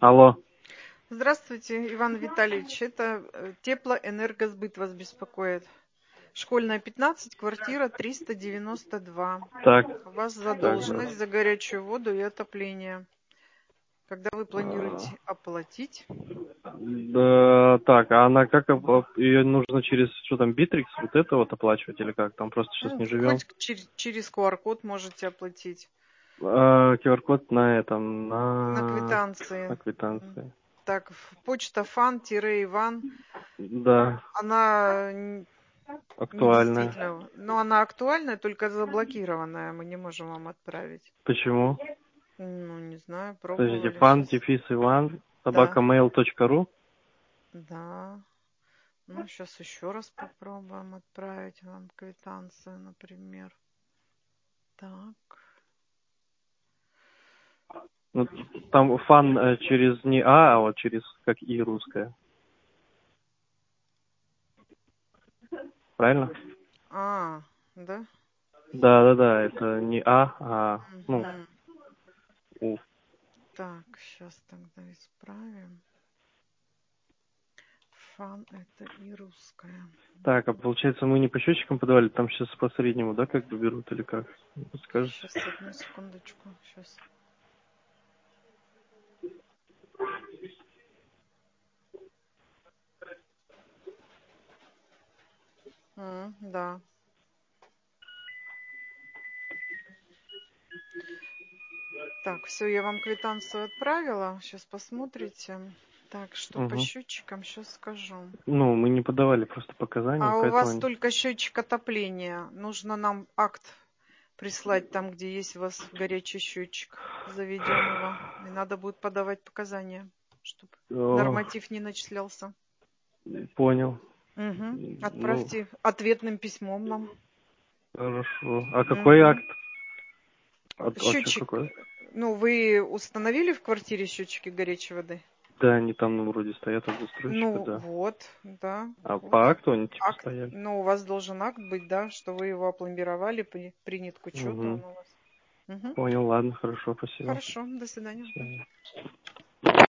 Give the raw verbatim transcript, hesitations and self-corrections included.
Алло. Здравствуйте, Иван Витальевич. Это э, Теплоэнергосбыт вас беспокоит. Школьная пятнадцать, квартира триста девяносто два. Так, У вас так, да. задолженность за горячую воду и отопление. Когда вы А, планируете оплатить? Да, так, а она как, ее нужно через, что там, Битрикс, вот это вот оплачивать или как? Там просто сейчас Ну, не живем. хоть чер- через ку ар код можете оплатить. А, ку ар код на этом, На на, на квитанции. М, квитанции. Так, в- почта фан-иван. Да, Она н- не актуальная. действительно, но она актуальная, только заблокированная. Мы не можем вам отправить. Почему? Ну, не знаю, Подождите, пробовали фан, сейчас. дефис, Иван, Да, собака mail точка ру. да. Ну, сейчас еще раз попробуем отправить вам квитанцию, например. Так. Ну, там фан э, через не А, а вот через как И русская. Правильно? А, да? Да, да, да, это не А, а, ну, Мгм. У. Так, сейчас тогда исправим. Фан это и русская. Так, а получается, мы не по счетчикам подавали, там сейчас по среднему, да, как бы берут или как? Не подскажете? Сейчас, одну секундочку. Сейчас. М, да. Так, все, я вам квитанцию отправила. Сейчас посмотрите. Так, что по Угу. счетчикам, сейчас скажу. Ну, мы не подавали просто показания, А у поэтому вас они... только счетчик отопления. Нужно нам акт прислать там, где есть у вас горячий счетчик. Заведем его. И надо будет подавать показания, чтобы О, норматив не начислялся. понял. Угу. Ну, Отправьте ответным письмом нам. хорошо. А какой Угу. акт? От, от чё, Счетчик. какой? Ну, вы установили в квартире счетчики горячей воды? Да, они там ну, вроде стоят от застройщика, Ну, да. вот, да. А Вот. по акту они типа Акт. стояли? Ну, у вас должен акт быть, да, что вы его опломбировали, при- принят к учету Угу. он у вас. Угу. Понял, ладно, хорошо, спасибо. Хорошо, до свидания. До свидания.